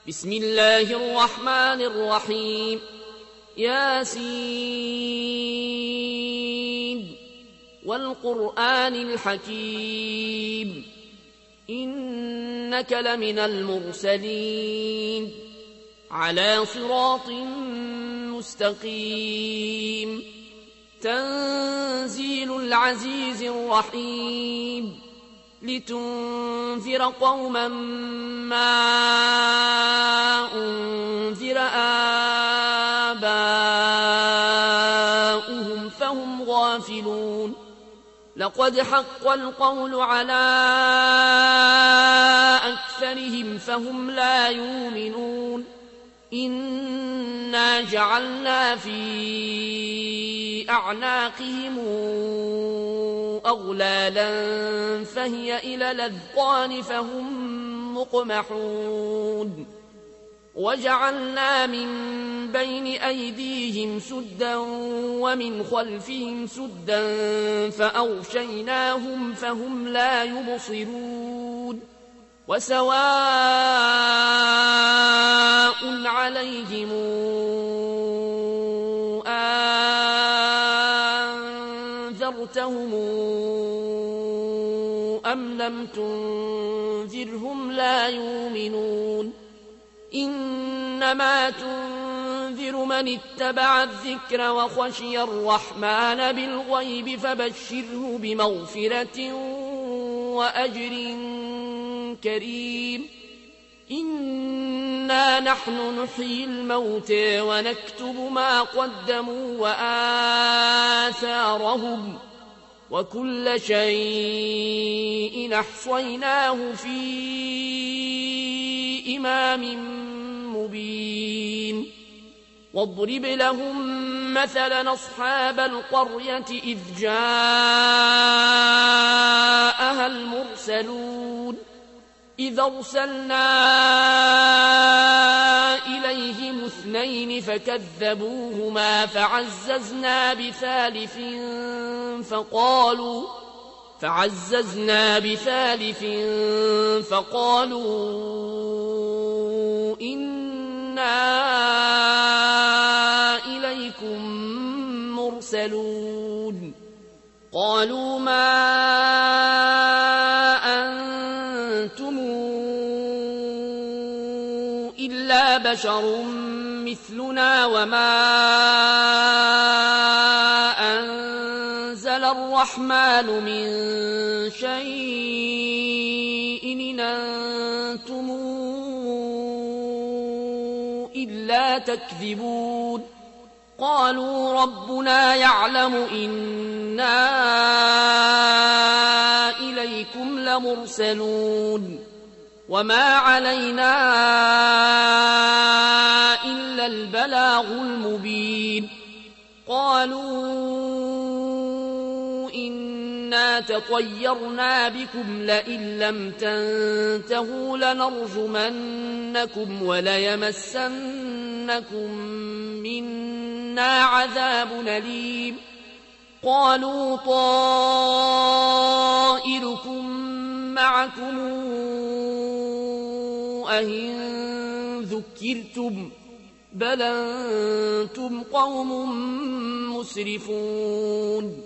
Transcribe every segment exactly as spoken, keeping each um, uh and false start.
بسم الله الرحمن الرحيم ياسين والقرآن الحكيم إنك لمن المرسلين على صراط مستقيم تنزيل العزيز الرحيم لتنذر قوما ما أنذر آباؤهم فهم غافلون لقد حق القول على أكثرهم فهم لا يؤمنون إنا جعلنا في أعناقهم أغلالا فهي إلى الأذقان فهم مقمحون وجعلنا من بين أيديهم سدا ومن خلفهم سدا فأغشيناهم فهم لا يبصرون وسواء عليهم أنذرتهم أم لم تنذرهم لا يؤمنون إنما تنذر من اتبع الذكر وخشي الرحمن بالغيب فبشره بمغفرة وأجر كريم إنا نحن نحيي الموتى ونكتب ما قدموا وآثارهم وكل شيء أحصيناه في إمام مبين واضرب لهم مثلا أصحاب القرية إذ جاءها المرسلون إذ أرسلنا إليهم اثنين فكذبوهما فعززنا بثالث فقالوا فعززنا بثالث فقالوا إنا إليكم مرسلون قالوا ما أنتم إلا بشر مثلنا وما أنزل الرحمن من شيء إن أنتم إلا تكذبون قالوا ربنا يعلم إنا إليكم لمرسلون وما علينا إلا البلاغ المبين قالوا إنا تطيرنا بكم لئن لم تنتهوا لنرجمنكم وليمسنكم منا عذاب أليم قالوا طائركم معكم أئن ذكرتم بل أنتم قوم مسرفون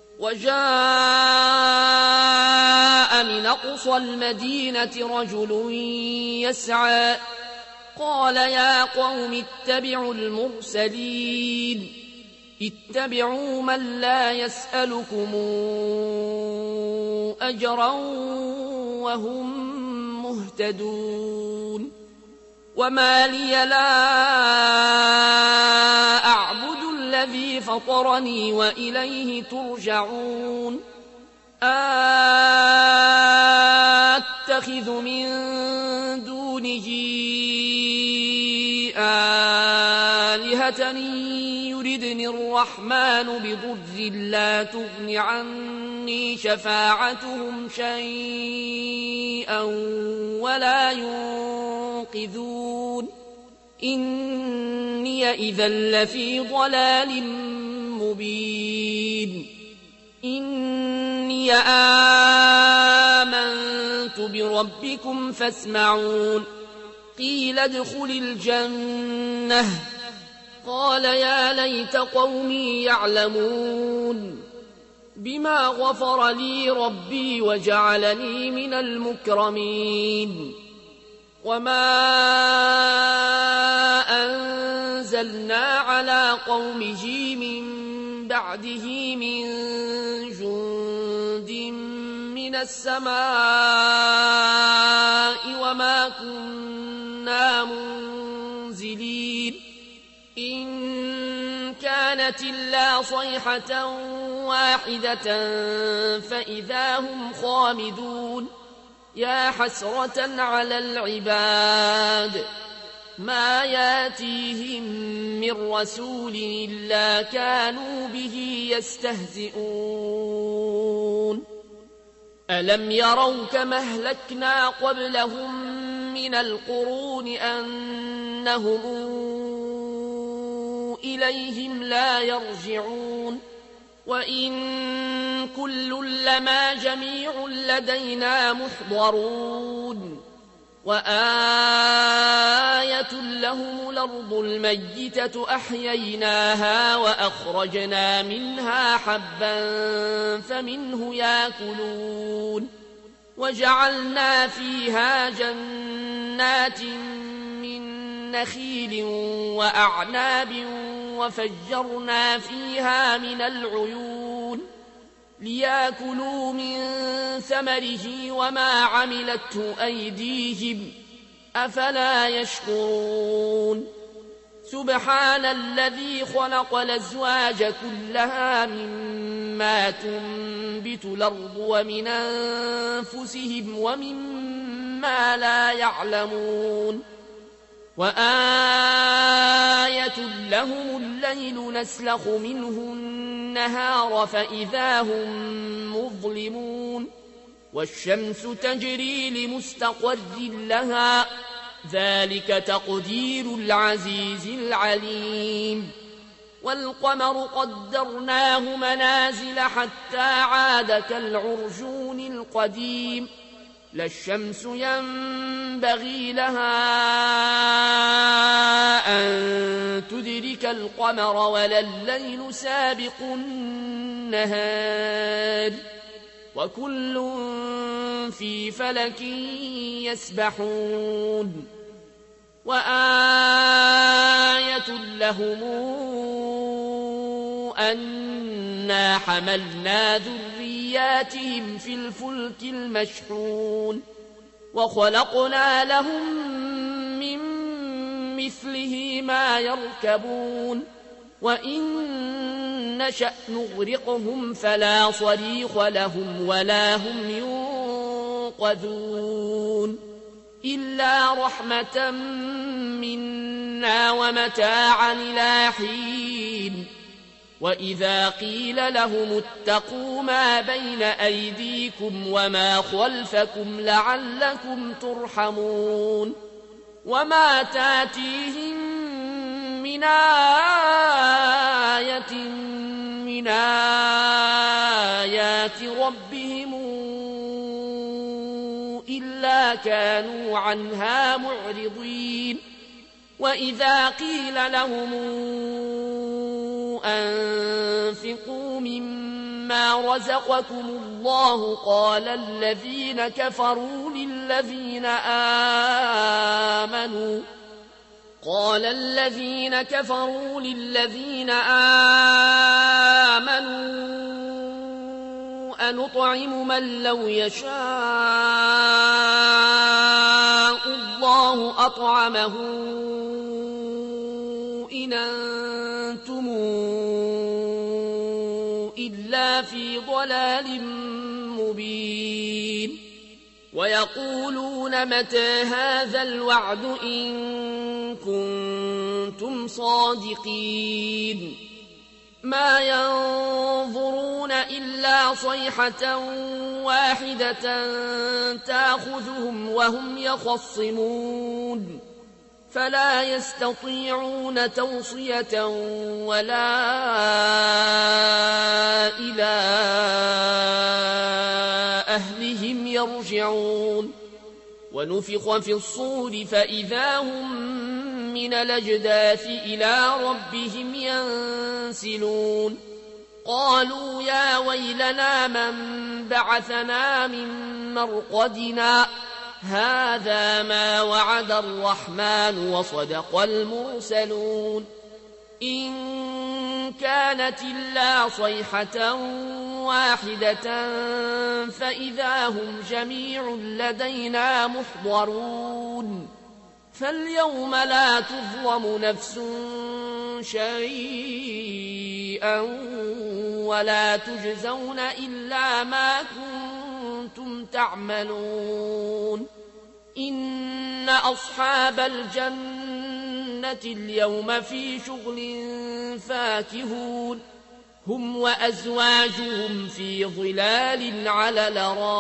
وجاء من أقصى المدينة رجل يسعى قال يا قوم اتبعوا المرسلين اتبعوا من لا يسألكم أجرا وهم مهتدون وما لي لا أعبد الذي فطرني وإليه ترجعون أتخذ من دونه آلهة يردني الرحمن بضر لا تغن عني شفاعتهم شيئا ولا ينقذون إني إذا لفي ضلال مبين إني آمنت بربكم فاسمعون قيل ادخل الجنة قال يا ليت قومي يعلمون بما غفر لي ربي وجعلني من المكرمين وما أنزلنا على قومه من بعده من جند من السماء وما كنا منزلين إن كانت إلا صيحة واحدة فإذا هم خامدون يا حسرة على العباد ما ياتيهم من رسول إلا كانوا به يستهزئون ألم يروا كما أهلكنا قبلهم من القرون أنهم إليهم لا يرجعون وإن كل لما جميع لدينا محضرون وآية لهم الأرض الميتة أحييناها وأخرجنا منها حبا فمنه يأكلون وجعلنا فيها جنات من نخيل وأعناب وفجرنا فيها من العيون ليأكلوا من ثمره وما عملته أيديهم أفلا يشكرون سبحان الذي خلق الأزواج كلها مما تنبت الأرض ومن أنفسهم ومما لا يعلمون وآية لهم الليل نسلخ منه النهار فإذا هم مظلمون والشمس تجري لمستقر لها ذلك تقدير العزيز العليم والقمر قدرناه منازل حتى عاد كالعرجون القديم لا الشمس ينبغي لها أن تدرك القمر ولا الليل سابق النهار وكل في فلك يسبحون وآية لهم أنا حملنا ذرياتهم في الفلك المشحون وخلقنا لهم من مثله ما يركبون وإن نشأ نغرقهم فلا صريخ لهم ولا هم ينقذون إلا رحمة منا ومتاعا إلى حين وإذا قيل لهم اتقوا ما بين أيديكم وما خلفكم لعلكم ترحمون وما تاتيهم من آية من آيات ربهم إلا كانوا عنها معرضين وإذا قيل لهم أنفقوا مما رزقكم الله قال الذين كفروا للذين آمنوا قال الذين كفروا للذين آمنوا أنطعم من لو يشاء الله أطعمه إن أنتم إلا في ضلال مبين ويقولون متى هذا الوعد إن كنتم صادقين ما ينظرون إلا صيحة واحدة تأخذهم وهم يخصمون فلا يستطيعون توصية ولا إلى أهلهم يرجعون ونفخ في الصور فإذا هم من الأجداث إلى ربهم ينسلون قالوا يا ويلنا من بعثنا من مرقدنا هذا ما وعد الرحمن وصدق المرسلون إن كانت إلا صيحة واحدة فإذا هم جميع لدينا محضرون فاليوم لا تظلم نفس شيئا ولا تجزون إلا ما كنتم تعملون إن أصحاب الجنة اليوم في شغل فاكهون هم وأزواجهم في ظلال على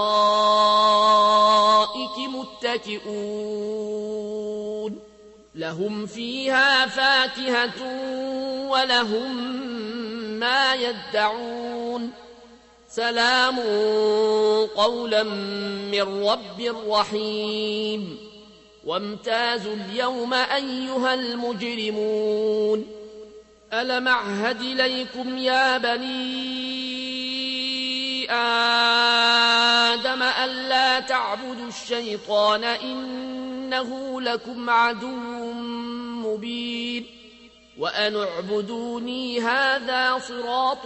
الأرائك متكئون لهم فيها فاكهة ولهم ما يدعون سلام قولا من رب رحيم وامتازوا اليوم أيها المجرمون ألم أعهد إليكم يا بني آدم ألا تعبدوا الشيطان إنه لكم عدو مبين وأن اعبدوني هذا صراط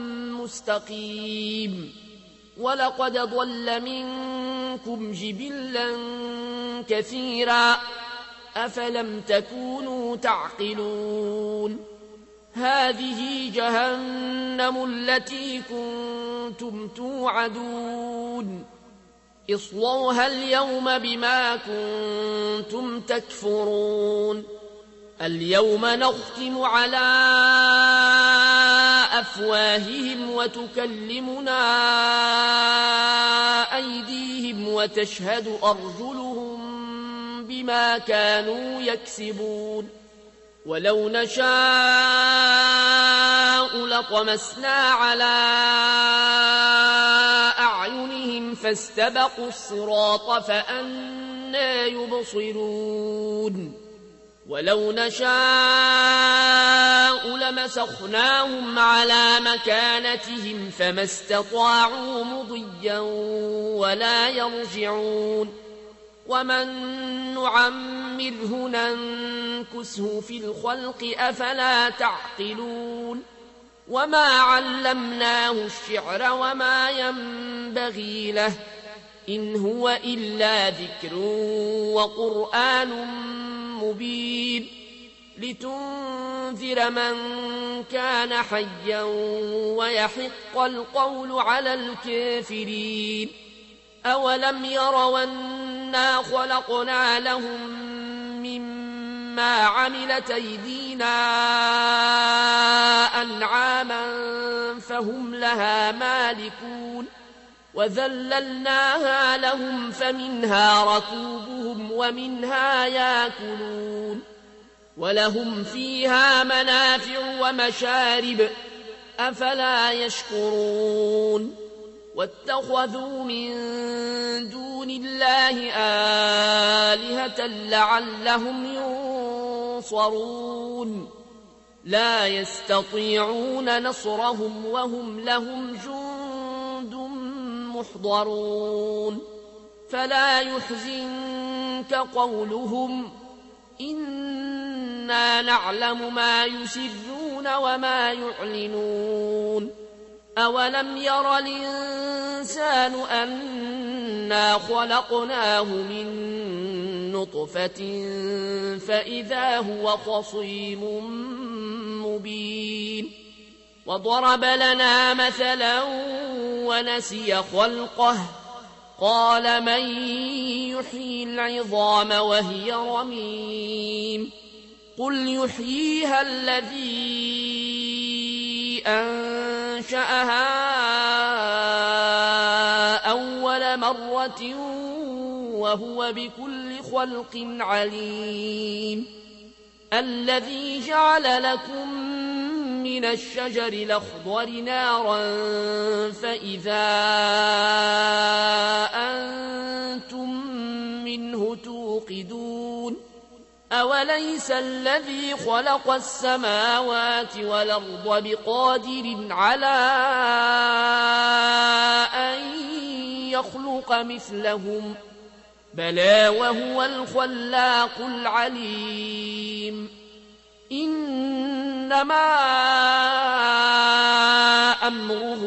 مستقيم ولقد ضل منكم جبلا كثيرا أفلم تكونوا تعقلون هذه جهنم التي كنتم توعدون اصلوها اليوم بما كنتم تكفرون اليوم نختم على أفواههم وتكلمنا أيديهم وتشهد أرجلهم بما كانوا يكسبون ولو نشاء لطمسنا على أعينهم فاستبقوا الصراط فأنى يبصرون ولو نشاء لمسخناهم على مكانتهم فما استطاعوا مضيا ولا يرجعون ومن نعمره ننكسه في الخلق أفلا تعقلون وما علمناه الشعر وما ينبغي له إن هو إلا ذكر وقرآن مبين لتنذر من كان حيا ويحق القول على الكافرين أولم يروا أنا خلقنا لهم مما عملت أيدينا أنعاما فهم لها مالكون وذللناها لهم فمنها ركوبهم ومنها ياكلون ولهم فيها منافع ومشارب أفلا يشكرون واتخذوا من دون الله آلهة لعلهم ينصرون لا يستطيعون نصرهم وهم لهم جند محضرون فلا يحزنك قولهم إنا نعلم ما يسرون وما يعلنون أولم ير الإنسان أنا خلقناه من نطفة فإذا هو خصيم مبين وضرب لنا مثلا ونسي خلقه قال من يحيي العظام وهي رميم قل يحييها الذي أنشأها أول مرة وهو بكل خلق عليم الذي جعل لكم من الشجر الأخضر نارا فإذا أنتم منه توقدون أوليس الذي خلق السماوات والأرض بقادر على أن يخلق مثلهم بلى وهو الخلاق العليم إنما أمره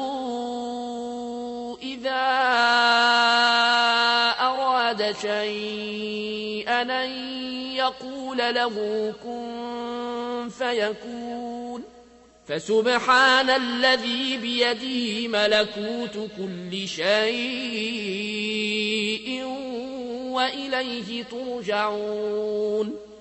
إذا أراد شيئا أن يقول له كن فيكون فسبحان الذي بيده ملكوت كل شيء وإليه ترجعون